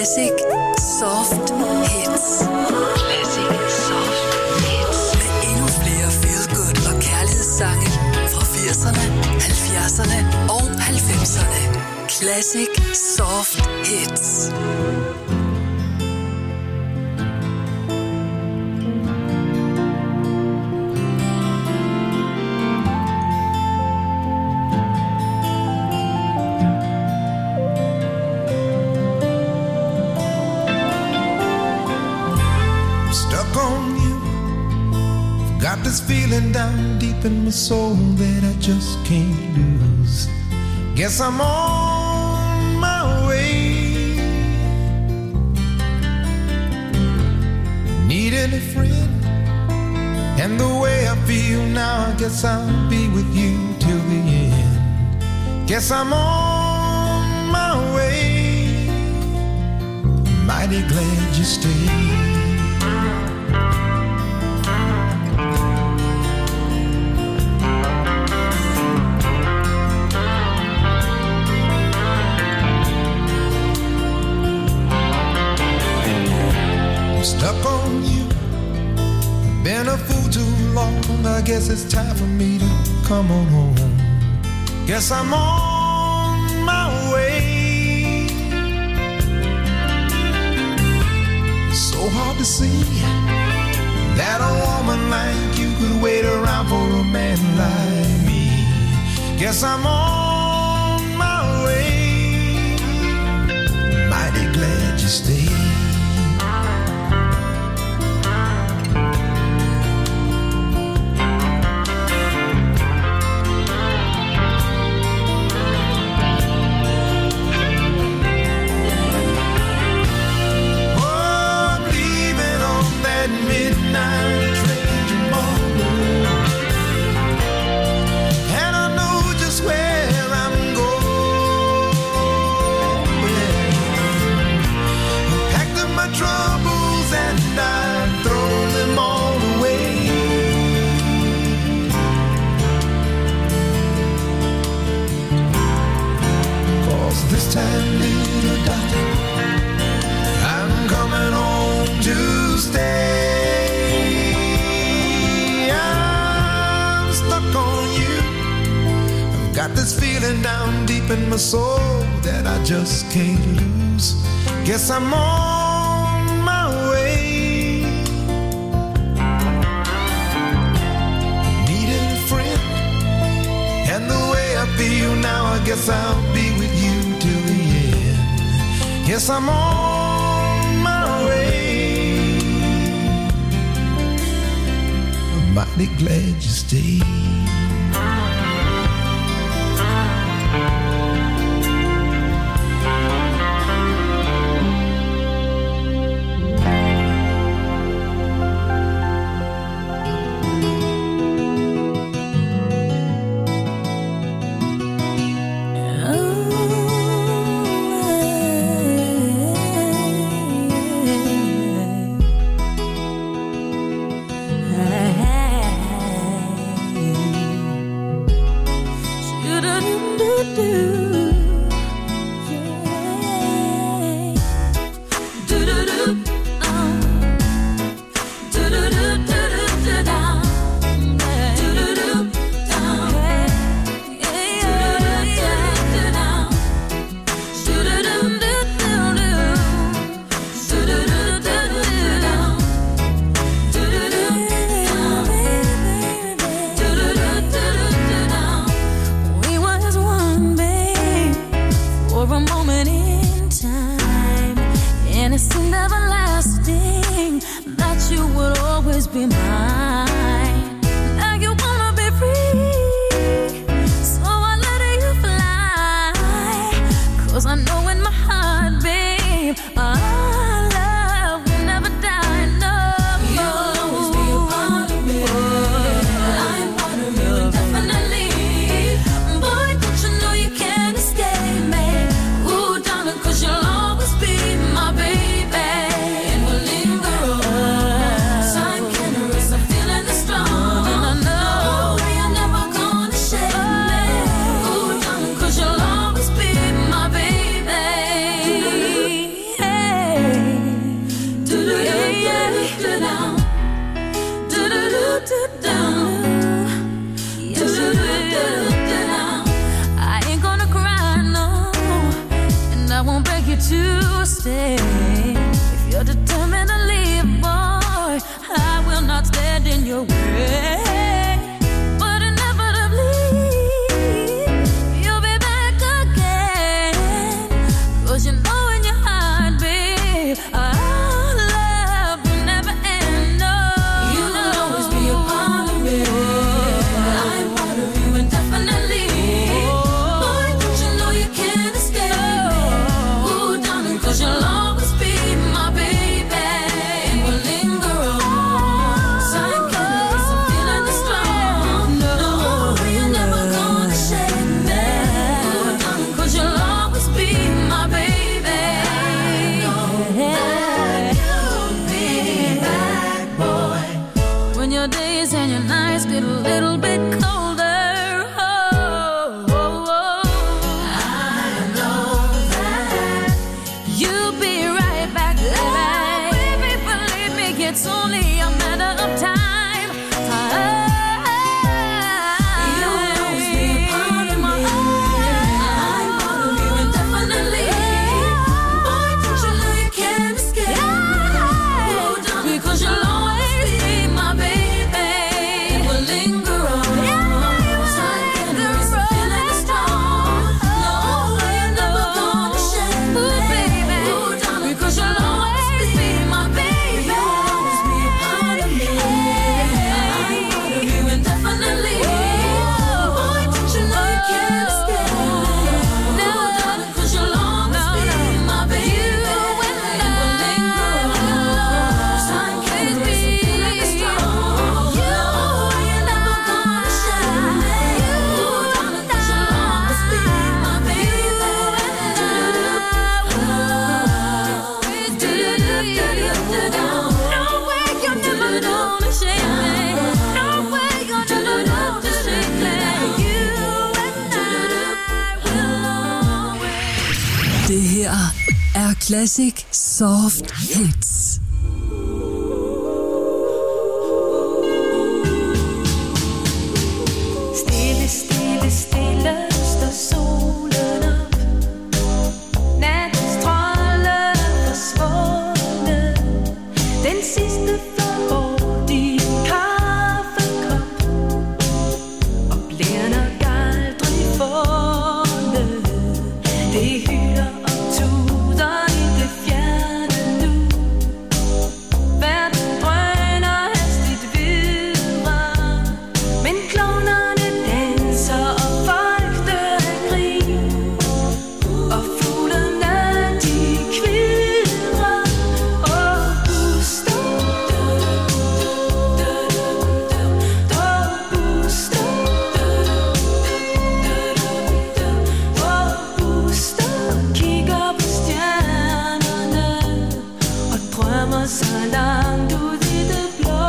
Classic Soft Hits. Classic Soft Hits. Med endnu flere feel-good og kærlighedssange fra 80'erne, 70'erne og 90'erne. Classic Soft Hits. Got this feeling down deep in my soul that I just can't lose. Guess I'm on my way. Needing a friend, and the way I feel now, I guess I'll be with you till the end. Guess I'm on my way. Mighty glad you stayed. Stuck on you, been a fool too long. I guess it's time for me to come on home. Guess I'm on my way. So hard to see that a woman like you could wait around for a man like me. Guess I'm on my way. Mighty glad you stayed. This time, little darling, I'm coming home to stay. I'm stuck on you. I've got this feeling down deep in my soul that I just can't lose. Guess I'm on my way. Needing a friend, and the way I feel now, I guess I'll be with you till the end. Yes, I'm on my way. I'm mighty glad you stayed. Classic Soft Hits. Stille, stille, stille, står solen op. Nattens trolde forsvundet. Den sidste flår din kaffekop. Og bliver nok aldrig fundet. Det hyler og tuder i det fjerne nu. Verden drøner hastigt videre. Men klovnerne danser og folk dør af grin. Og fuglene de kvidrer og puster. Og puster. Og puster. Kigger på stjernerne og drømmer så langt ud i det blå.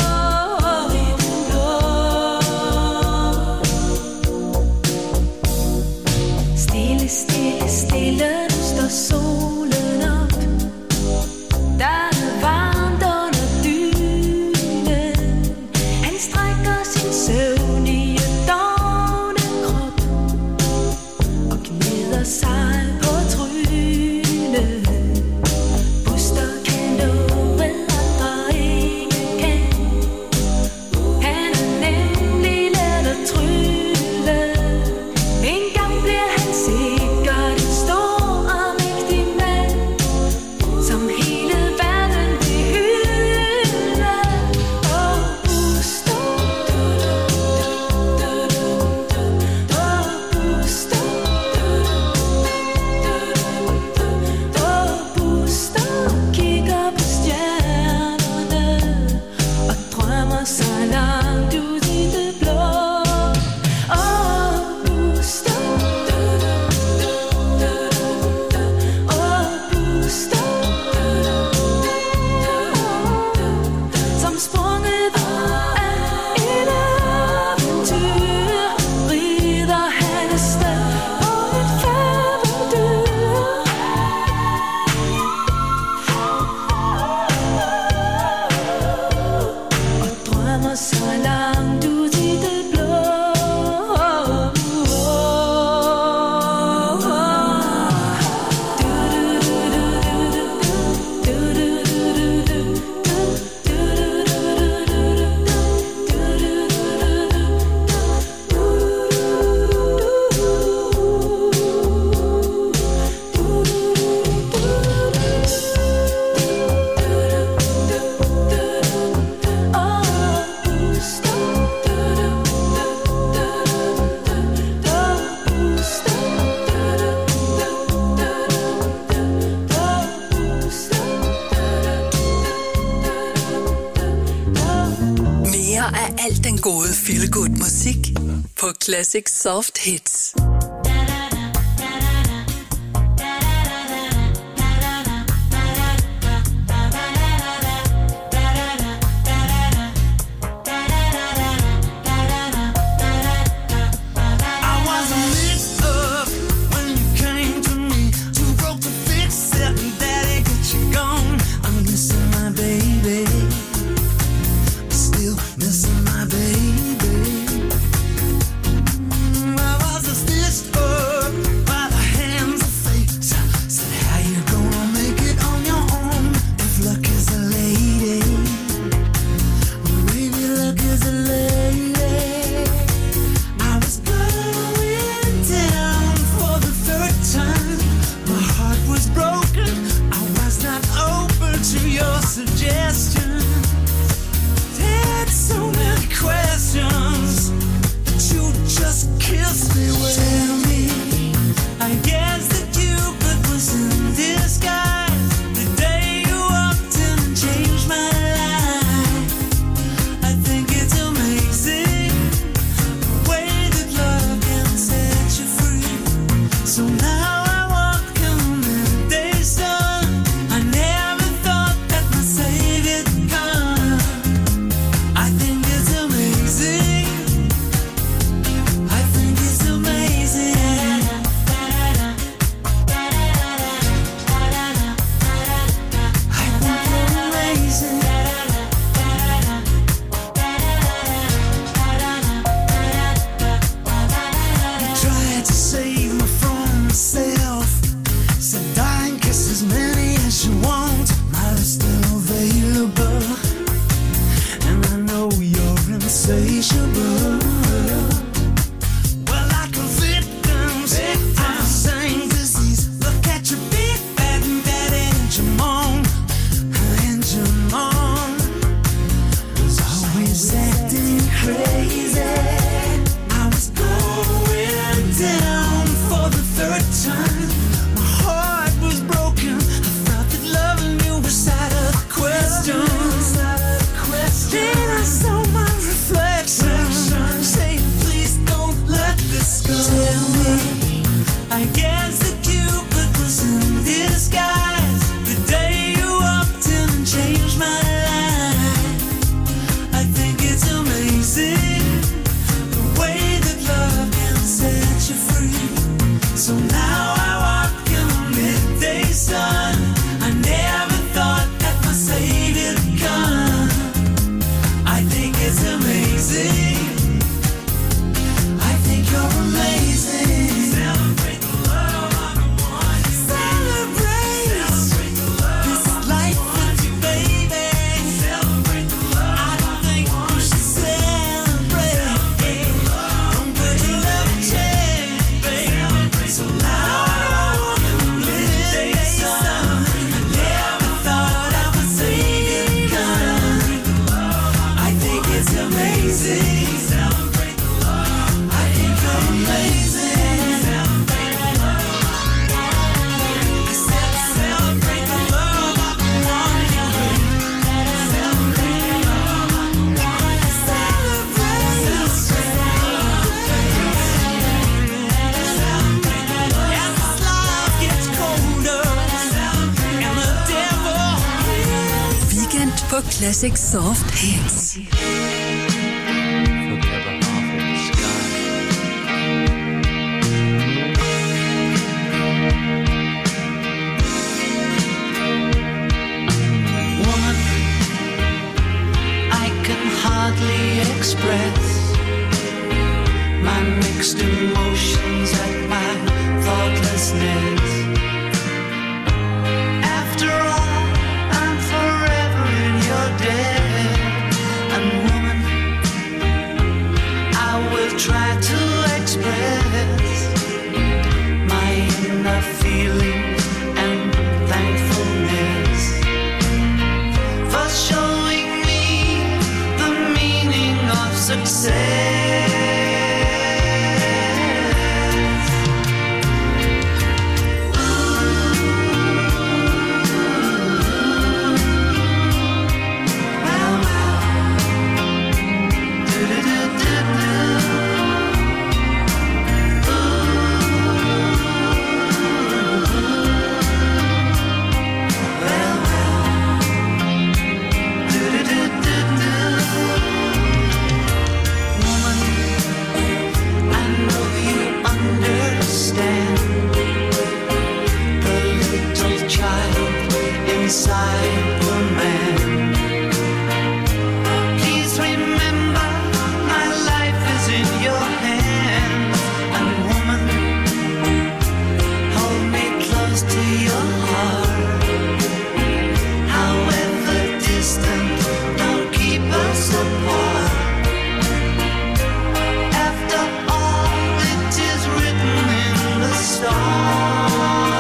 Stille, stille, stille, nu står solen op. Der er varmt under dynen. Han strækker sin søvnige dovne krop og gnider sig på trynet. Buster kan noget andre ikke kan. Han er nemlig let at trylle. En gang bliver han sikkert en stor og mægtig mand, som hele verden vil hylde. Og Buster, og Buster, og Buster kigger på stjernerne og drømmer så langt ud i det blå. Og Buster, og Buster, som sprunget ud af et eventyr, rider han afsted på et færgedyr. Og drømmer så langt ud i det blå. Mere af alt den gode feel-good musik på Classic Soft Hits. I wasn't mixed up when you came to me. Too broke to fix it, and that ain't got you gone. I'm missing my baby, still missing my baby. I was still Tell me, I guess that Cupid was in disguise the day you walked in and changed my life. I think it's amazing the way that love can set you free. So now I walk in the midday sun. I never thought that my Savior'd come. I think it's amazing. I think you're amazing. Celebrate the love of the one. Celebrate the love this life with you, baby. Celebrate the love. I don't think we should celebrate. Don't put your love in check, baby. So now I walk in the midday sun. I never thought I would see it come. I think it's amazing. Celebrate the love. I think you're amazing. Celebrate the love. I said celebrate the love of the one you bring. Celebrate the love of the one. Celebrate the love. As this life gets colder and the devil Weekend på Classic Soft Hits. woman, I can hardly express my mixed emotions at my thoughtlessness. After all, I'm forever in your debt. And woman, I will try to express my inner feelings and thankfulness for showing me the meaning of success. Well, do-do-do-do-do. Woman, I know you understand the little child inside the man. Please remember my life is in your hands. And woman, hold me close to your heart. However distant, don't keep us apart. After all, it is written in the stars.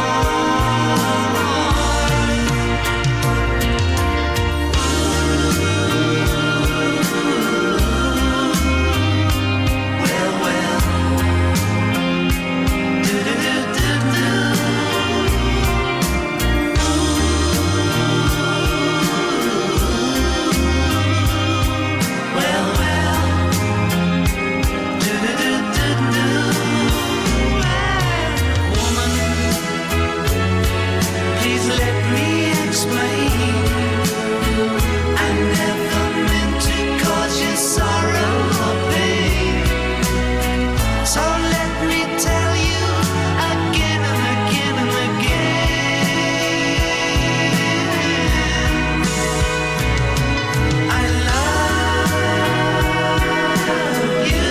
Well, well, do-do-do-do-do. Well, well, do-do-do-do-do. Woman, please let me explain. I never meant to cause you sorrow or pain. So let me tell you again and again and again. I love you.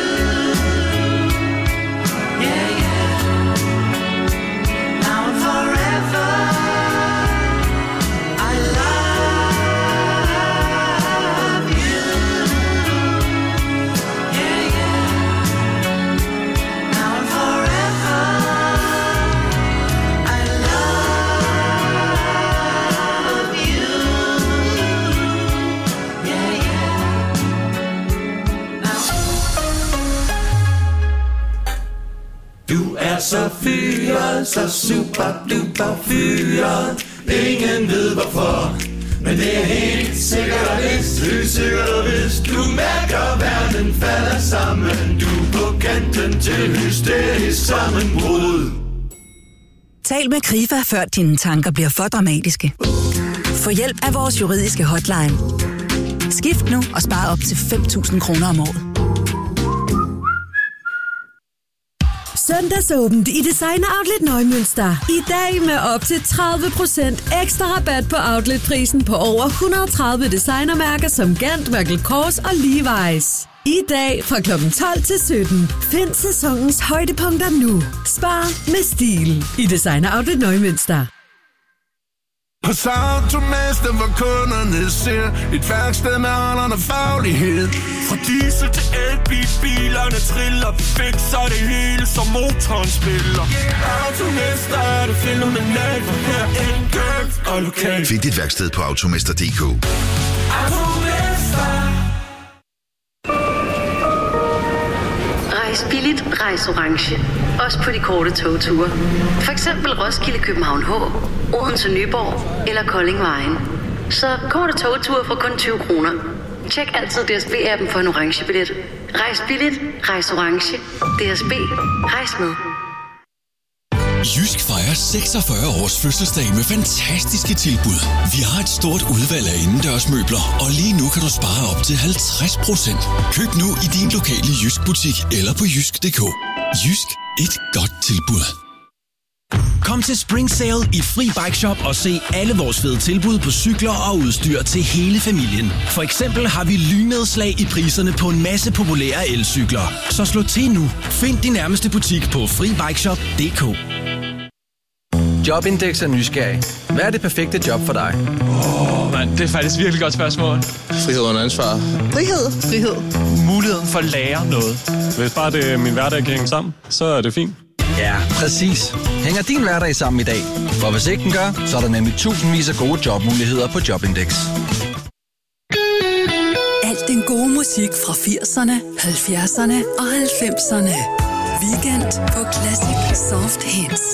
Yeah, yeah. Now and forever. I love you. Yeah, yeah. Now and forever. I love you. Yeah, yeah. Now. Du er så fyret, så super duper fyret. Ingen ved hvorfor, Men det er helt sikkert og vist, du mærker verden falder sammen. Du er på kanten til hysterisk sammenbrud. Tal med Krifa, før dine tanker bliver for dramatiske. Få hjælp af vores juridiske hotline. Skift nu og spar op til 5.000 kroner om året. Søndagsåbent i Designer Outlet Neumünster. I dag med op til 30% ekstra rabat på outletprisen på over 130 designermærker som Gant, Michael Kors og Levi's. I dag fra kl. 12 til 17. Find sæsonens højdepunkter nu. Spar med stil i Designer Outlet Neumünster. Hos Automester, hvor kunderne ser et værksted med holderne faglighed. Fra diesel til elbil, bilerne triller. Vi fikser det hele, som motoren spiller. Automester er det fænomenalt, for her er enkelt og lokalt. Find dit værksted på automester.dk. Automester. Rejs billigt, rejs orange. Også på de korte togture. For eksempel Roskilde, København H, Odense, Nyborg eller Kolding Vejen. Så korte togture for kun 20 kroner. Tjek altid DSB-appen for en orange billet. Rejs billigt, rejs orange. DSB, rejs med. Jysk fejrer 46 års fødselsdag med fantastiske tilbud. Vi har et stort udvalg af indendørsmøbler, og lige nu kan du spare op til 50%. Køb nu i din lokale Jysk butik eller på jysk.dk. Jysk, et godt tilbud. Kom til Spring Sale i Fri Bike Shop og se alle vores fede tilbud på cykler og udstyr til hele familien. For eksempel har vi lynedslag i priserne på en masse populære elcykler. Så slå til nu. Find din nærmeste butik på FriBikeShop.dk. Jobindex er nysgerrig. Hvad er det perfekte job for dig? Det er faktisk virkelig godt spørgsmål. Frihed under ansvar. Frihed. Muligheden for at lære noget. Hvis bare det min hverdag kan hænge sammen, så er det fint. Ja, præcis. Hænger din hverdag sammen i dag? For hvis ikke den gør, så er der nemlig tusindvis af gode jobmuligheder på Jobindex. Alt den gode musik fra 80'erne, 70'erne og 90'erne. Weekend på Classic Soft Hits.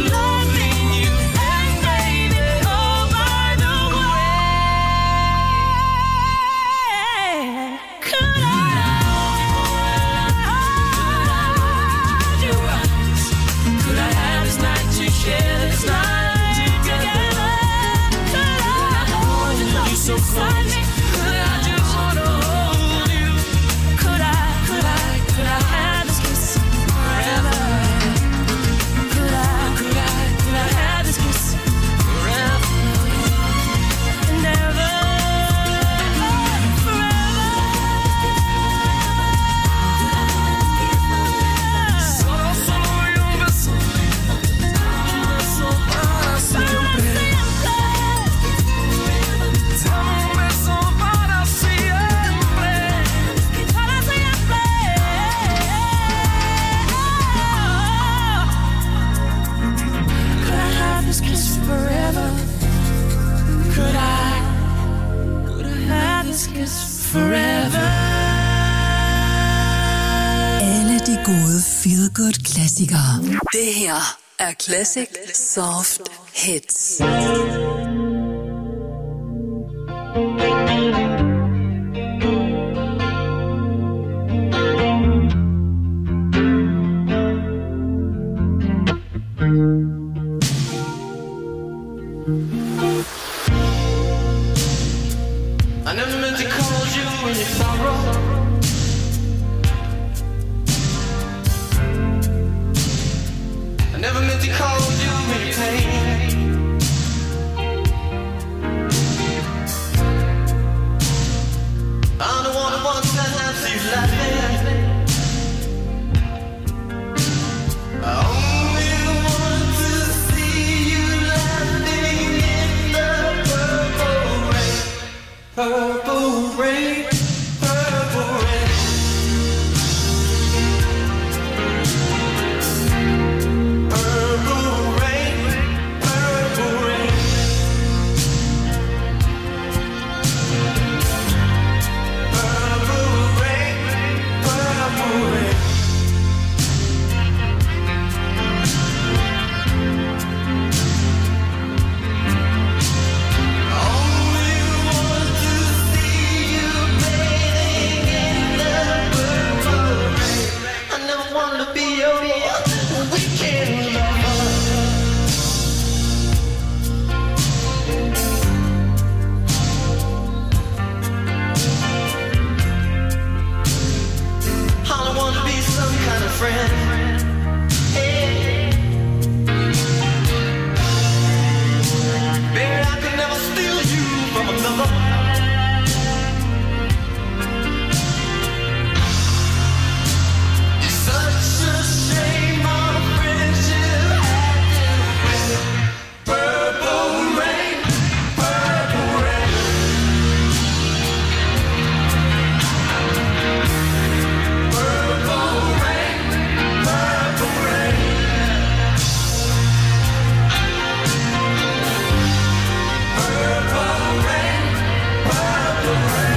loving you. And baby, oh, by the way, could I hold you? Could I have this night to share this night together? Could I hold you so close? Could I just wanna hold you? Could I have this kiss forever? Could I have this kiss forever and ever, forever? Solo y un beso para siempre. Dame un beso para siempre, para siempre. Could I have this kiss forever? Could I have this kiss forever? Alle de gode feel-good klassikere. Det her er Classic Soft Hits. I never meant to call you in your sorrow. I never meant to call you in your pain. I'm the one who wants to have you laughing. I only want to see you laughing in the purple rain. Purple rain, purple rain. Purple rain, purple rain. Purple rain, purple rain. Only want to see you bathing in the purple rain. I never wanted to be your weekend lover. All I want to be some kind of friend. Hey. Baby, I could never steal you from another. It's such a shame our friendship had to end. Purple rain, purple rain. Purple rain, purple rain. Purple rain, purple rain.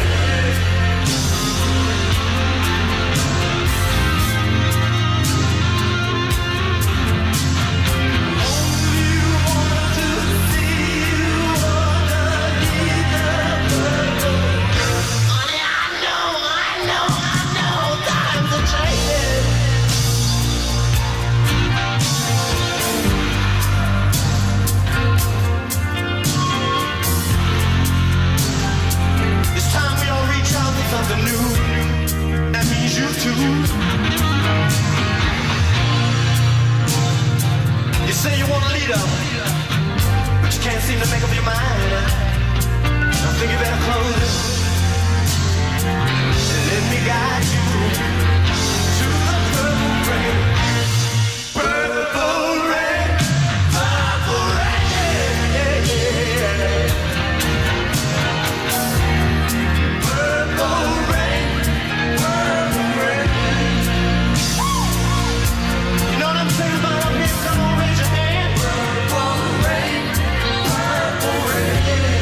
Only want to see you underneath the purple. Honey, I know, times are changing. It's time we all reach out for something new. That means you too. You say you want a leader, but you can't seem to make up your mind. I think you better close it and let me guide you to the purple rain. Purple rain, purple rain. Purple rain, purple rain. You know what I'm saying about up here? Come on, raise your hand. Purple rain, purple rain.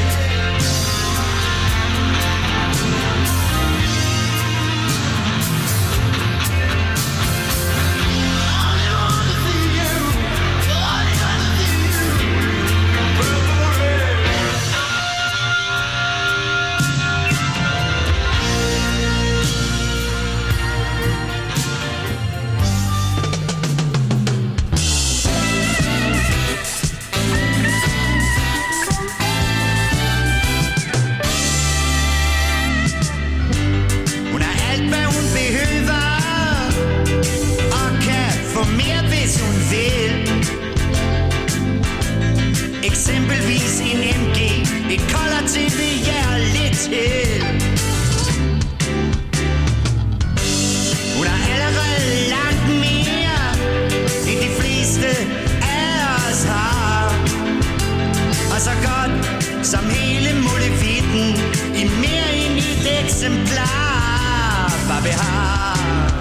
eksemplar, hvad vi har.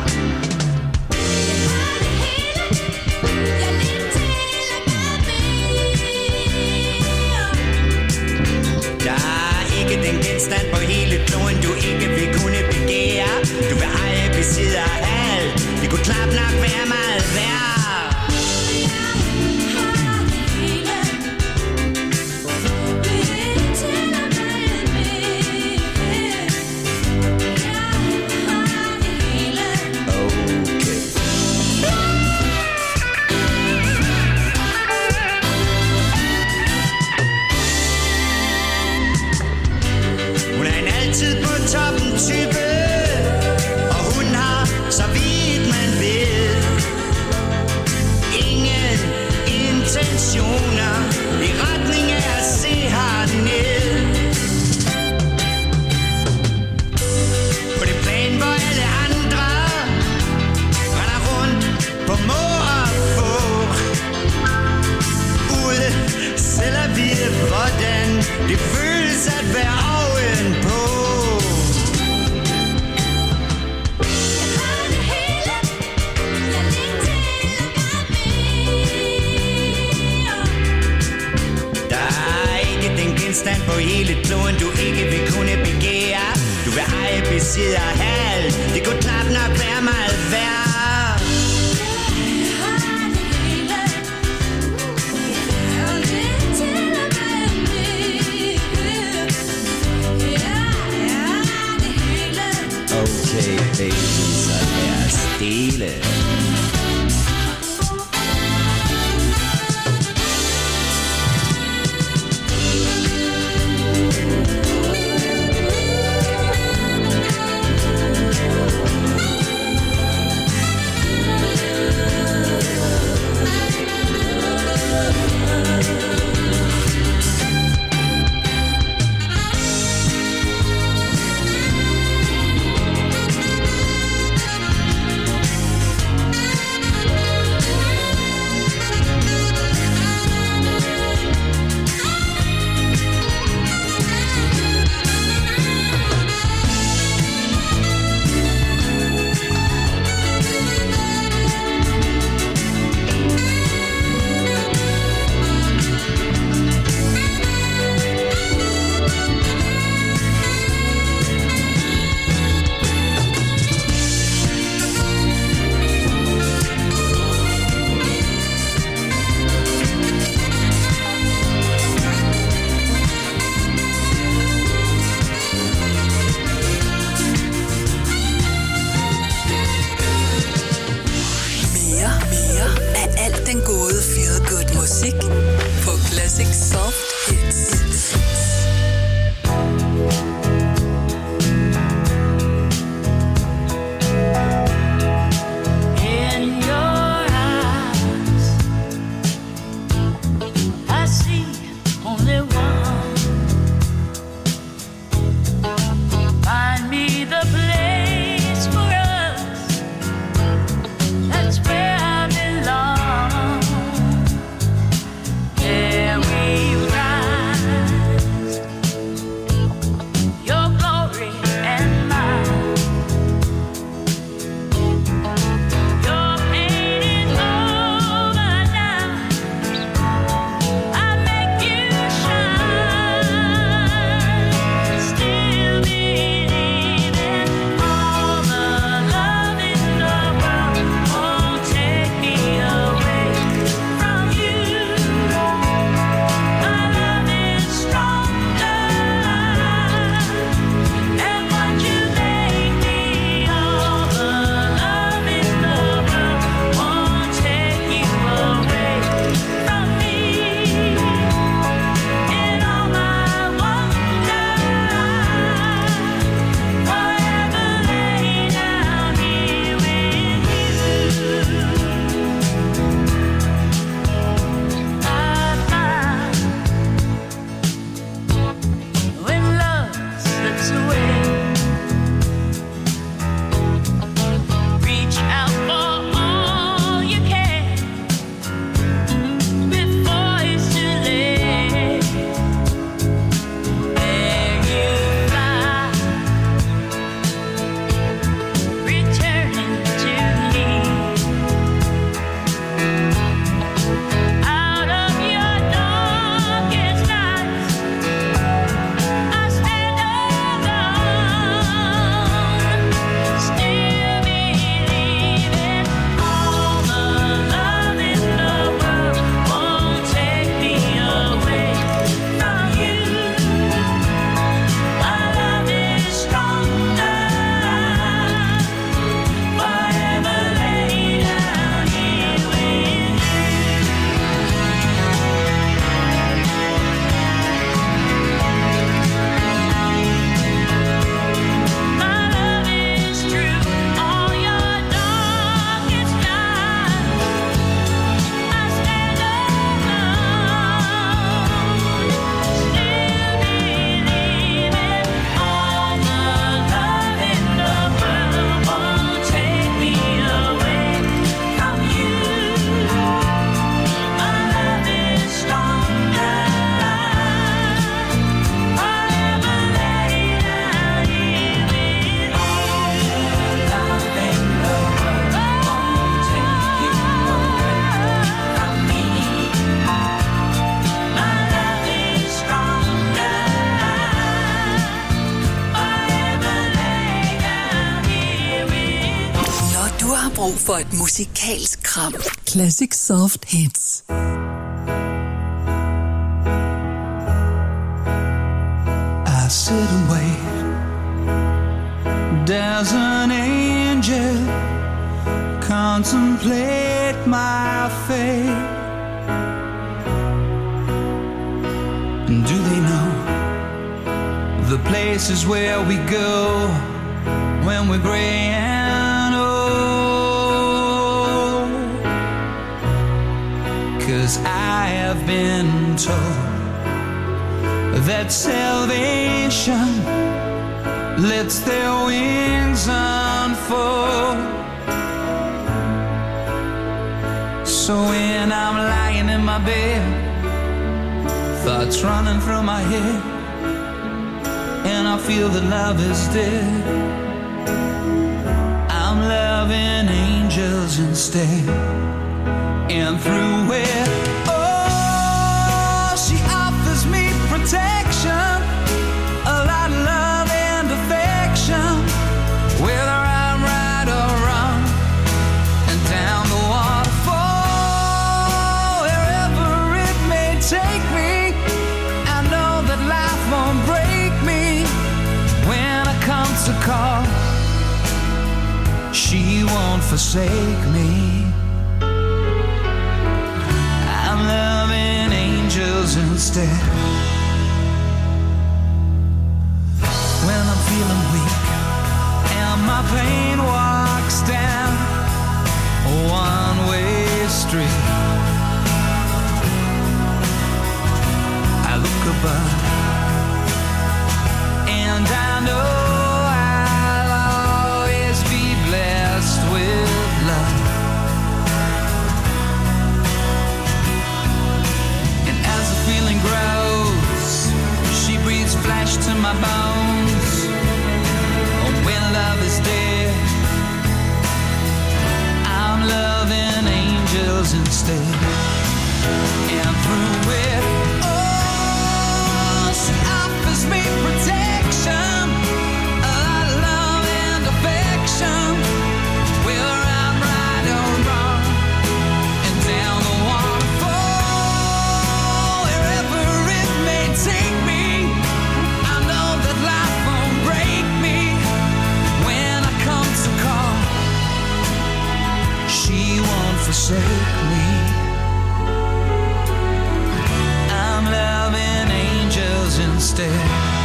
Der er ikke den genstand på hele kloden, du ikke vil kunne begære. Du vil eje, besidde og alt. Det kunne knap nok være meget værd. Altid på toppen type, og hun har, så vidt man ved, ingen intentioner i retning af at se herned. På det plan, hvor alle andre render rundt på må og få, ude selv at vide, hvordan det føles at være ovenpå. Stand på hele kloden, du ikke vil kunne begære. Du vil eje, besidde og have. Det kunne knap nok være meget værd. Okay, baby, så lad os dele. brug for et musikalsk kram. Classic Soft Hits. I sit and wait. Does an angel contemplate my fate? Do they know the places where we go when we're gray and old? 'Cause I have been told that salvation lets their wings unfold. So when I'm lying in my bed, thoughts running through my head, and I feel that love is dead, I'm loving angels instead. And through it, oh, she offers me protection, a lot of love and affection, whether I'm right or wrong, and down the waterfall, wherever it may take me, I know that life won't break me when I come to call. She won't forsake me. I'm loving angels instead. When I'm feeling weak and my pain walks down a one-way street, I look above and I know I'll always be blessed with love. And as the feeling grows, she breathes flesh to my bones. Oh, when love is dead, I'm loving angels instead. And through it, oh, she offers me protection, a lot of love and affection, whether I'm right or wrong, and down the waterfall, wherever it may take me, I know that life won't break me when I come to call. She won't forsake me. I'm loving angels instead.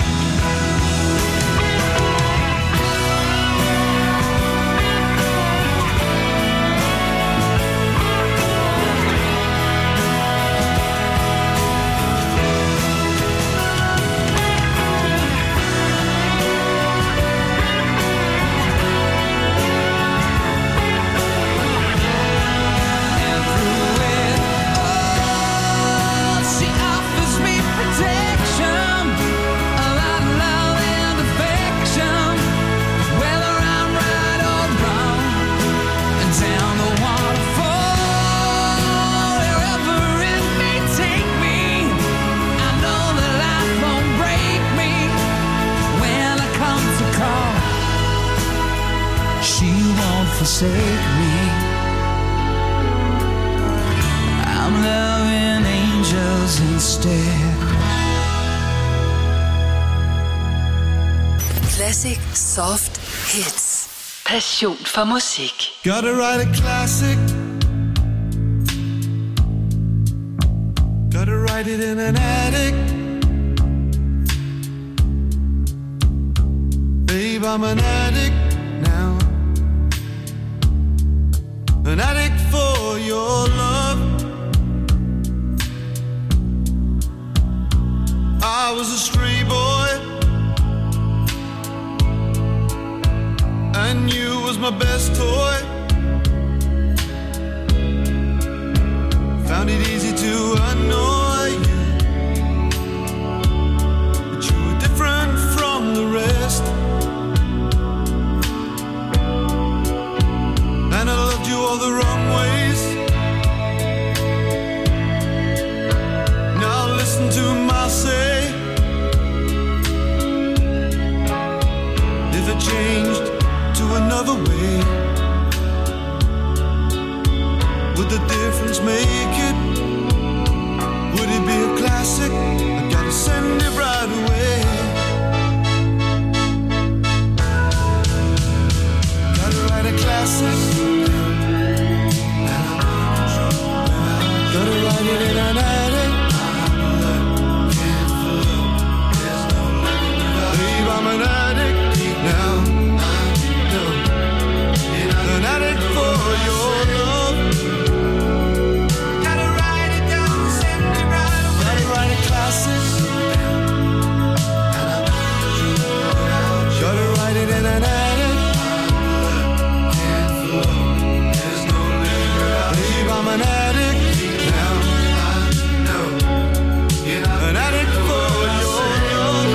Forsake me. I'm loving angels instead. Classic Soft Hits. Passion for musik. Gotta write a classic. Gotta write it in an attic. Babe, I'm an addict now. An addict for your love. I was a stray boy, and you was my best toy. Found it easy to annoy you, but you were different from the rest. And I loved you all the wrong ways. Now listen to my say. If it changed to another way, classic, I gotta send it right away. Gotta write a classic, gotta write it in an attic. Babe, I'm an addict now. An addict for your love. Gotta write it down, send it right away. Gotta write a classic. Gotta write it in an attic. Babe, I'm an addict now. An addict for your love.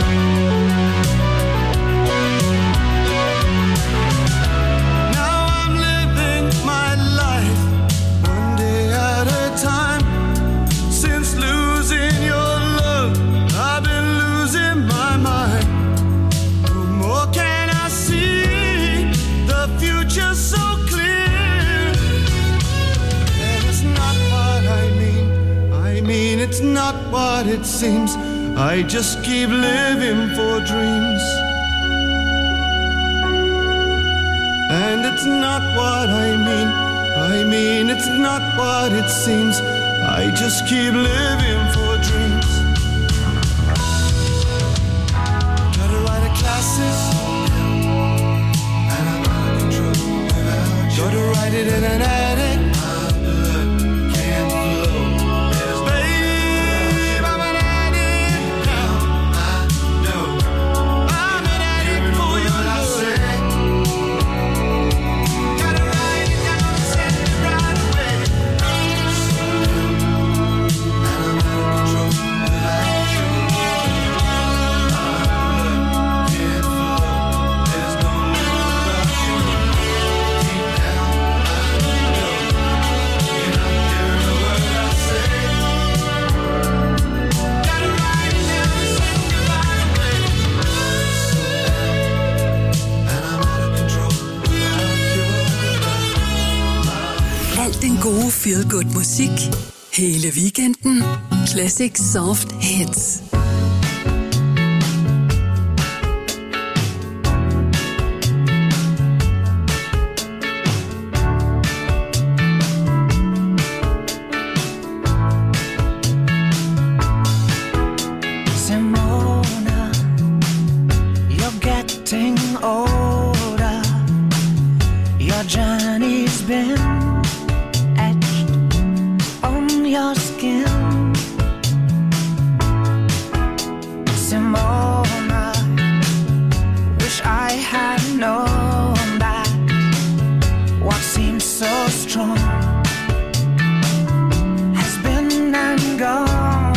Now I'm living my life one day at a time. Since losing your love, I've been losing my mind. No more can I see the future so clear. And it's not what I mean. I mean, it's not what it seems. I just keep living for dreams. And it's not what I mean. I mean, it's not what it seems. I just keep living for dreams. Gotta write a classic. Gotta write it in an attic. Babe, I'm an addict now. I'm an addict for your love. Gotta write it down, send it right away. Alt den gode feel-good musik hele weekenden. Classic Soft Hits. Simona, you're getting older. Your journey's been etched on your skin. Simona, wish I had known that what seems so strong has been and gone.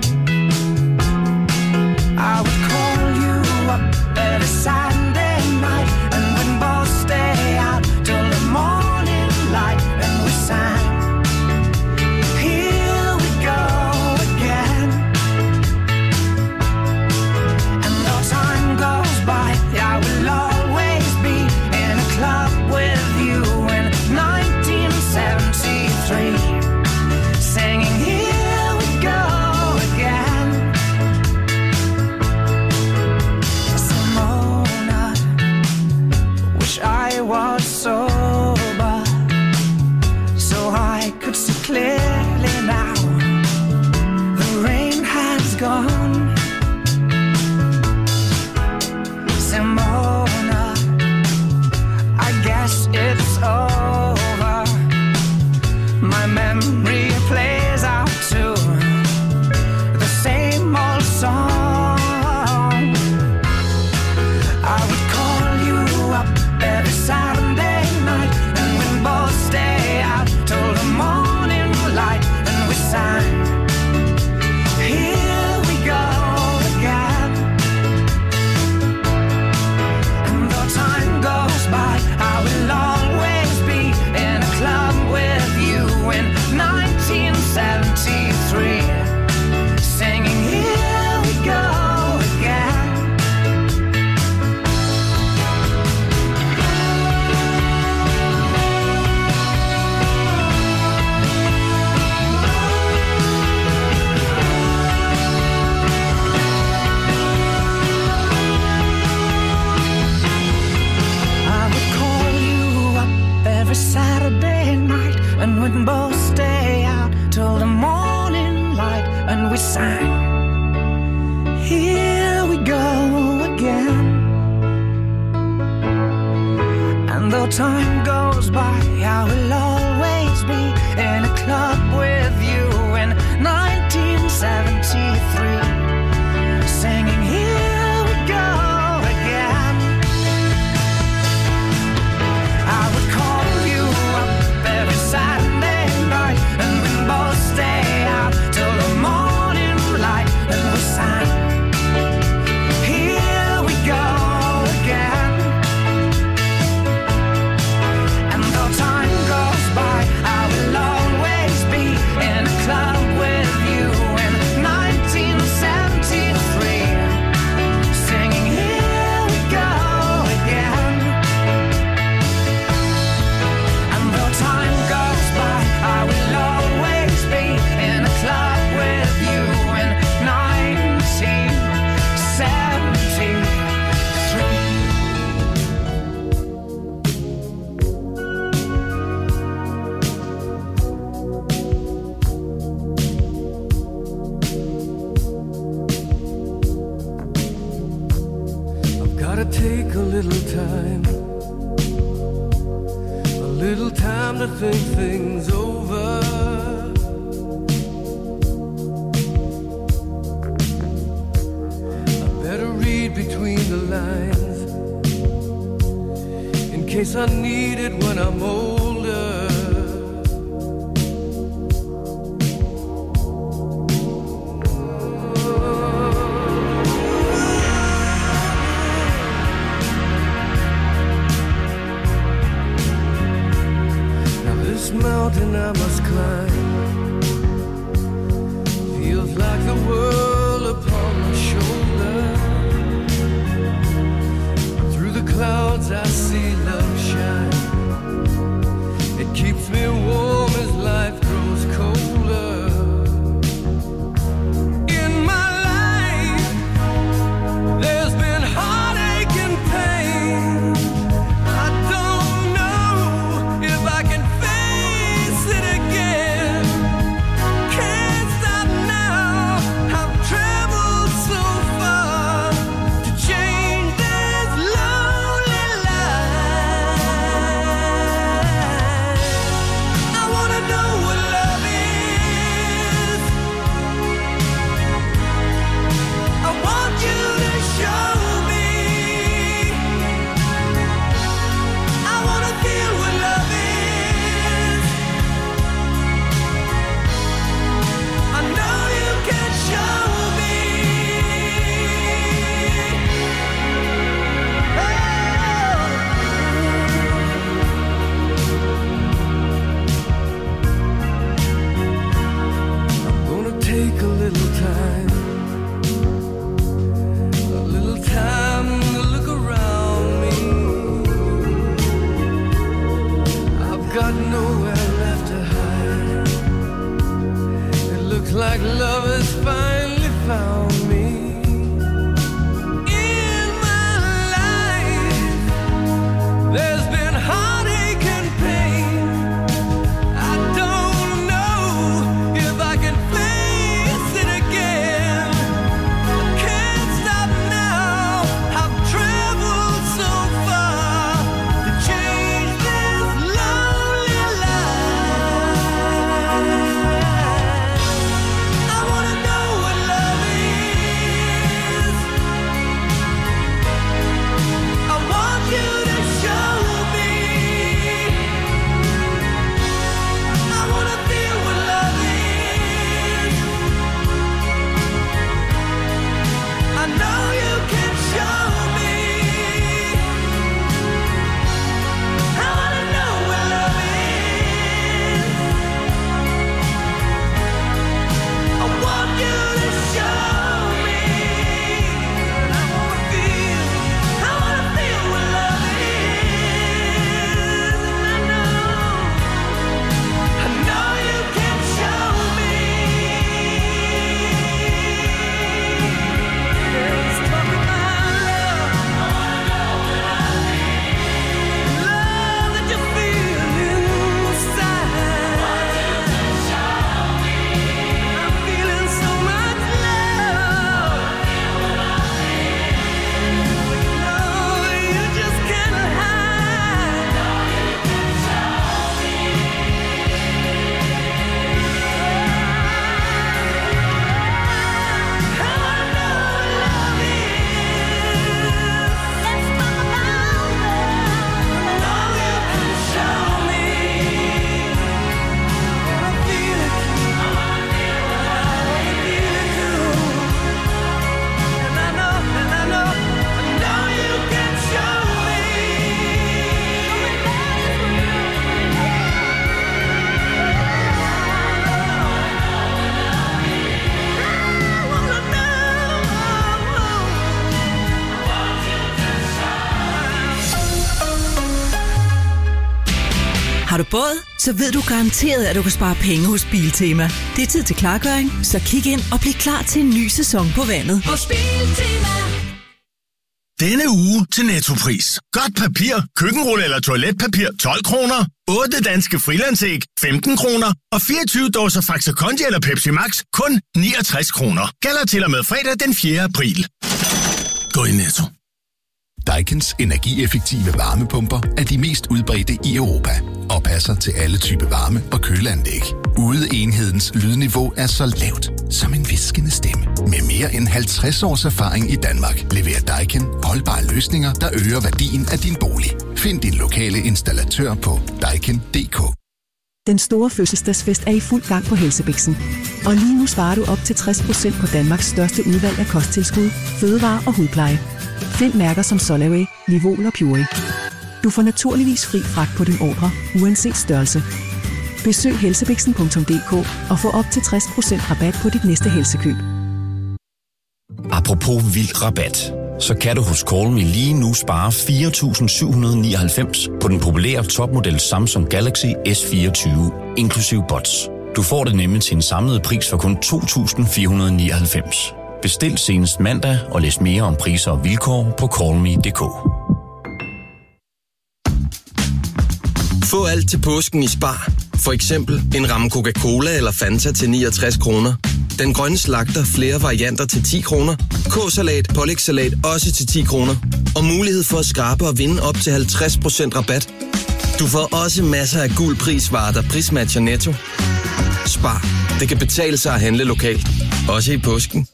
I would call you up every Sunday night, and we'd both stay out till the morning light, and we sang, here we go again. And though time goes by, I will always be in a club with you in 1973, singing, here we go again. Simona, wish I was sober so I could see clearly now. The rain has gone. Simona, I guess it's over. My memory plays out to the same old song. I would call you up every Saturday night, and we'd both stay out till the morning light, and we sang, here we go sang. Here we go again. And though time goes by, I will always be in a club with you in 1973, singing here we go again. I would call you up every Saturday night, and we'd both stay out till the morning light, and we sang here we go again. And though time goes by, I will always be in a club with you in 1973, singing here we go again. And though time goes by, I will always be in a club with you in 1973. Gotta take a little time to think things over. I better read between the lines in case I need it when I'm older. Mountain I must climb feels like the world upon my shoulder. Through the clouds I see love shine. It keeps me warm as life grows colder. In my life there's been heartache and pain. I don't know if I can it again. Can't stop now. I've traveled so far to change this lonely life. I wanna know what love is. I want you to show me. I wanna feel what love is. I know you can show me. I'm gonna take a little time to look around me. I've got nowhere left to hide. Looks like love has finally found me. In my life there's been heartache and pain. I don't know if I can face it again. I can't stop now. I've traveled so far to change this lonely life. I wanna know what love is. Har du båd? Så ved du garanteret, at du kan spare penge hos Biltema. Det er tid til klargøring, så kig ind og bliv klar til en ny sæson på vandet. Hos Biltema. Denne uge til Nettopris. Godt papir, køkkenrulle eller toiletpapir 12 kroner. 8 danske frilandsæg 15 kroner. Og 24 dåser Faxe Kondi eller Pepsi Max kun 69 kroner. Gælder til og med fredag den 4. april. Gå i Netto. Daikin's energieffektive varmepumper er de mest udbredte i Europa og passer til alle typer varme- og køleanlæg. Udeenhedens lydniveau er så lavt som en hviskende stemme. Med mere end 50 års erfaring i Danmark leverer Daikin holdbare løsninger, der øger værdien af din bolig. Find din lokale installatør på daikin.dk. Den store fødselsdagsfest er i fuld gang på Helsebiksen. Og lige nu sparer du op til 60% på Danmarks største udvalg af kosttilskud, fødevarer og hudpleje. Find mærker som Solaway, Livol og Purey. Du får naturligvis fri fragt på din ordre, uanset størrelse. Besøg helsebiksen.dk og få op til 60% rabat på dit næste helsekøb. Apropos vild rabat, så kan du hos Call Me lige nu spare 4.799 på den populære topmodel Samsung Galaxy S24, inklusiv bots. Du får det nemlig til en samlet pris for kun 2.499. Bestil senest mandag og læs mere om priser og vilkår på callme.dk. Få alt til påsken i Spar. For eksempel en ramme Coca-Cola eller Fanta til 69 kroner. Den grønne slagter flere varianter til 10 kroner. K-salat, pålægssalat også til 10 kroner. Og mulighed for at skrabe og vinde op til 50% rabat. Du får også masser af guld prisvarer, der prismatcher Netto. Spar. Det kan betale sig at handle lokalt. Også i påsken.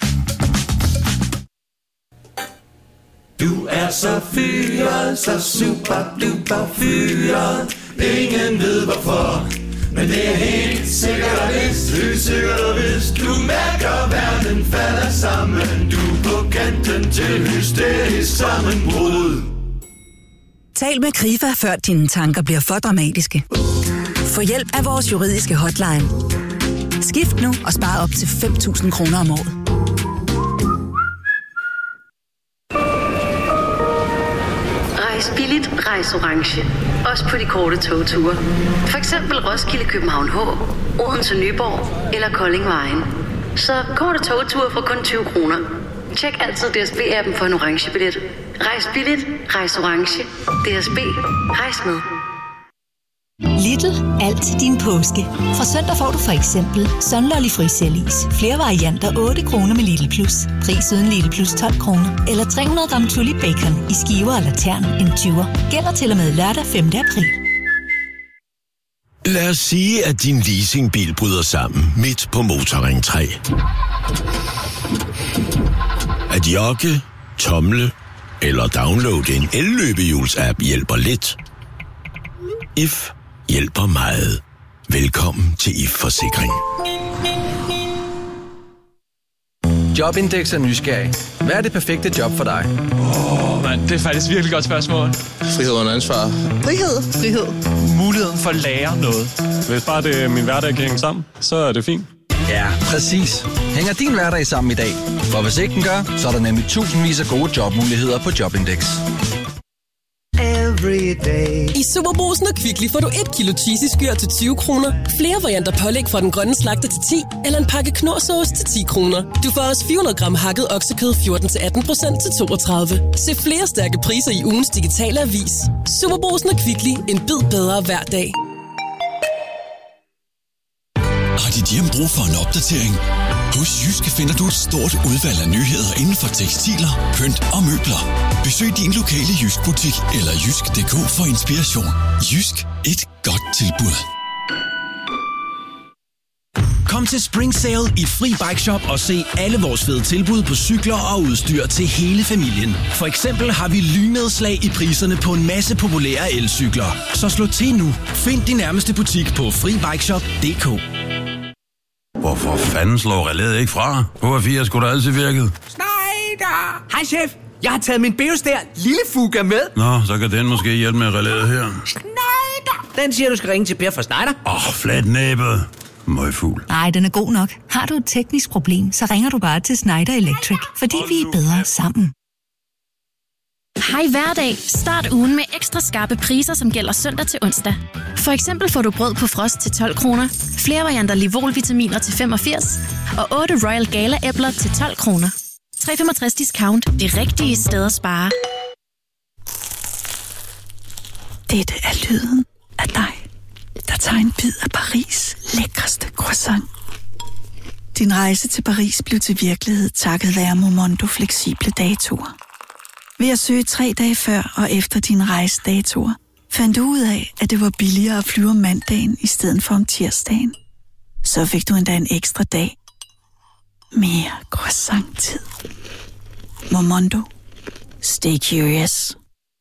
Du er så fyret, så super duper fyret. Ingen ved hvorfor, men det er helt sikkert og vist. Helt sikkert og vist. Du mærker verden falder sammen. Du er på kanten til hysterisk sammenbrud. Tal med Krifa, før dine tanker bliver for dramatiske. Få hjælp af vores juridiske hotline. Skift nu og spar op til 5.000 kroner om året. Rejs billigt, rejs orange. Også på de korte togture. For eksempel Roskilde, København H, Odense, Nyborg eller Kolding Vejen. Så korte togture for kun 20 kroner. Tjek altid DSB-appen for en orange billet. Rejs billigt, rejs orange. DSB, rejs med. Lidl, alt til din påske. Fra søndag får du for eksempel Sunlolly Frisellis. Flere varianter 8 kroner med Lidl Plus. Pris uden Lidl Plus 12 kroner. Eller 300 gram Tulip Bacon i skiver eller tern, en 20'er. Gælder til og med lørdag 5. april. Lad os sige, at din leasingbil bryder sammen midt på Motorring 3. At jogge, tomle eller downloade en elløbehjuls-app hjælper lidt. If hjælper meget. Velkommen til If Forsikring. Jobindex er nysgerrig. Hvad er det perfekte job for dig? Det er faktisk virkelig godt spørgsmål. Frihed under ansvar. Frihed. Muligheden for at lære noget. Hvis bare det min hverdag kan hænge sammen, så er det fint. Ja, præcis. Hænger din hverdag sammen i dag? For hvis ikke den gør, så er der nemlig tusindvis af gode jobmuligheder på Jobindex. I Superbrugsen og Kvickly får du 1 kilo cheesy skyr til 20 kroner. Flere varianter pålæg fra den grønne slagter til 10, eller en pakke knorrsauce til 10 kroner. Du får også 400 gram hakket oksekød 14-18% til 32. Se flere stærke priser i ugens digitale avis. Superbrugsen og Kvickly. En bid bedre hver dag. Har dit hjem brug for en opdatering? Hos Jysk finder du et stort udvalg af nyheder inden for tekstiler, pynt og møbler. Besøg din lokale Jysk-butik eller jysk.dk for inspiration. Jysk. Et godt tilbud. Kom til Spring Sale i Fri Bike Shop og se alle vores fede tilbud på cykler og udstyr til hele familien. For eksempel har vi lynedslag i priserne på en masse populære elcykler. Så slå til nu. Find din nærmeste butik på FriBikeShop.dk. Hvorfor fanden slår relæet ikke fra? H4 skulle da altid virket. Schneider! Hej chef, jeg har taget min Beostær lille Fuga med. Nå, så kan den måske hjælpe med relæet her. Schneider! Den siger, du skal ringe til Per fra Schneider. Flat næbet. Møgfugl. Nej, den er god nok. Har du et teknisk problem, så ringer du bare til Schneider Electric, fordi vi er bedre sammen. Hej hverdag. Start ugen med ekstra skarpe priser, som gælder søndag til onsdag. For eksempel får du brød på frost til 12 kroner, flere varianter Livol-vitaminer til 85 og 8 Royal Gala-æbler til 12 kroner. 3,65 discount. Det rigtige sted at spare. Dette er lyden af dig, der tager en bid af Paris' lækreste croissant. Din rejse til Paris blev til virkelighed takket være Momondo fleksible datoer. Ved at søge 3 dage før og efter dine rejsedatoer, fandt du ud af, at det var billigere at flyve om mandagen i stedet for om tirsdagen. Så fik du endda en ekstra dag. Mere croissant-tid. Momondo. Stay curious.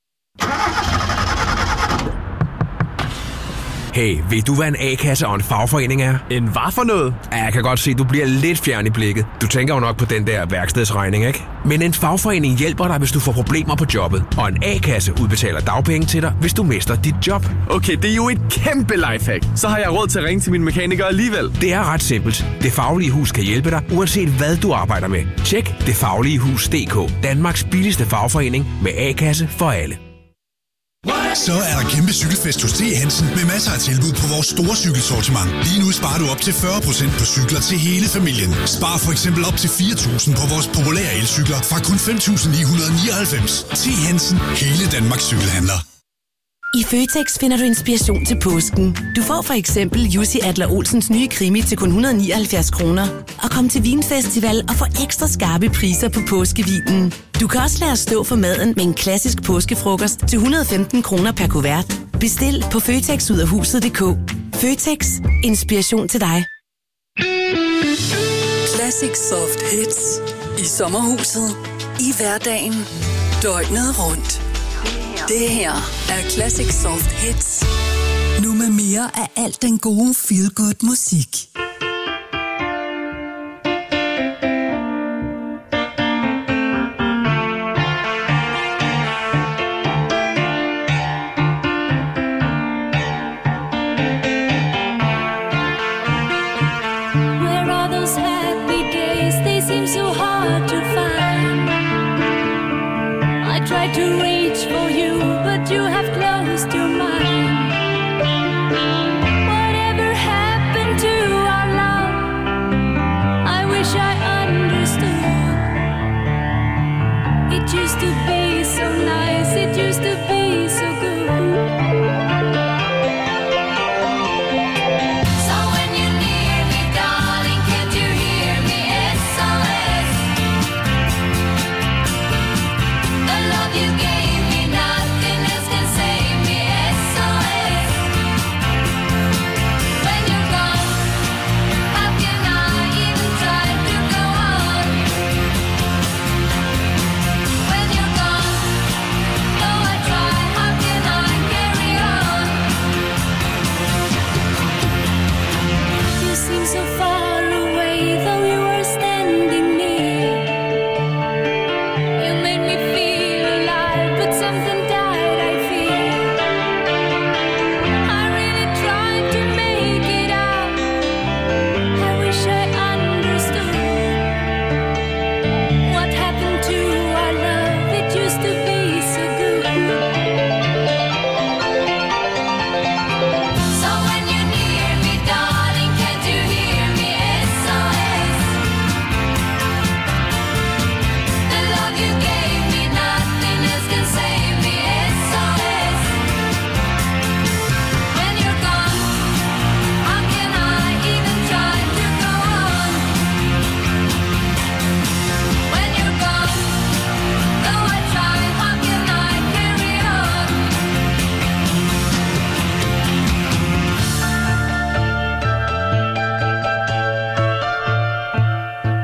Hey, ved du hvad en A-kasse og en fagforening er? En hvad for noget? Ja, jeg kan godt se, du bliver lidt fjern i blikket. Du tænker jo nok på den der værkstedsregning, ikke? Men en fagforening hjælper dig, hvis du får problemer på jobbet. Og en A-kasse udbetaler dagpenge til dig, hvis du mister dit job. Okay, det er jo et kæmpe lifehack. Så har jeg råd til at ringe til min mekaniker alligevel. Det er ret simpelt. Det Faglige Hus kan hjælpe dig, uanset hvad du arbejder med. Tjek detfagligehus.dk. Danmarks billigste fagforening med A-kasse for alle. Så er der kæmpe cykelfest hos T. Hansen med masser af tilbud på vores store cykelsortiment. Lige nu sparer du op til 40% på cykler til hele familien. Spar for eksempel op til 4.000 på vores populære elcykler fra kun 5.999. T. Hansen. Hele Danmarks cykelhandler. I Føtex finder du inspiration til påsken. Du får for eksempel Jussi Adler-Olsens nye krimi til kun 179 kroner. Og kom til Vinfestival og få ekstra skarpe priser på påskevinen. Du kan også lade os stå for maden med en klassisk påskefrokost til 115 kroner per kuvert. Bestil på føtexudafhuset.dk. Føtex. Inspiration til dig. Classic Soft Hits. I sommerhuset. I hverdagen. Døgnet rundt. Det her er Classic Soft Hits. Nu med mere af alt den gode feel-good musik.